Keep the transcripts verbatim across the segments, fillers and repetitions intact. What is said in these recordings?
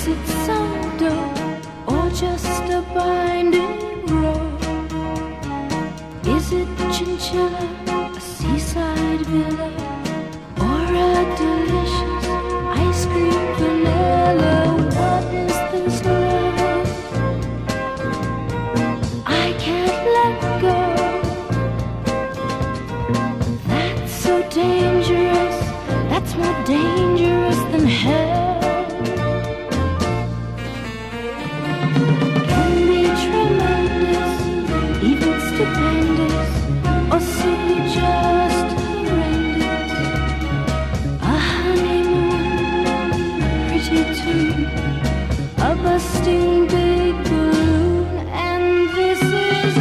Is it sourdough or just a binding road? Is it chinchilla, a seaside villa, or a delicious ice cream vanilla? What is this love I can't let go? That's so dangerous, that's more dangerous than hell. Can be tremendous, even stupendous, or simply just horrendous. A honeymoon, pretty too, a busting big balloon, and this is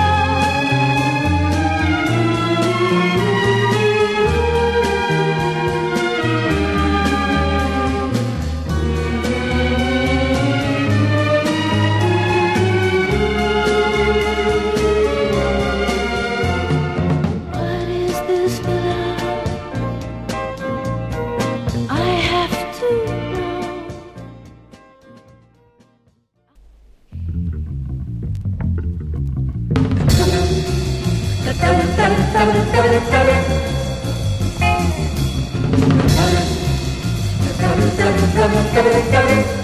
what is this love? I have to know. Thank you.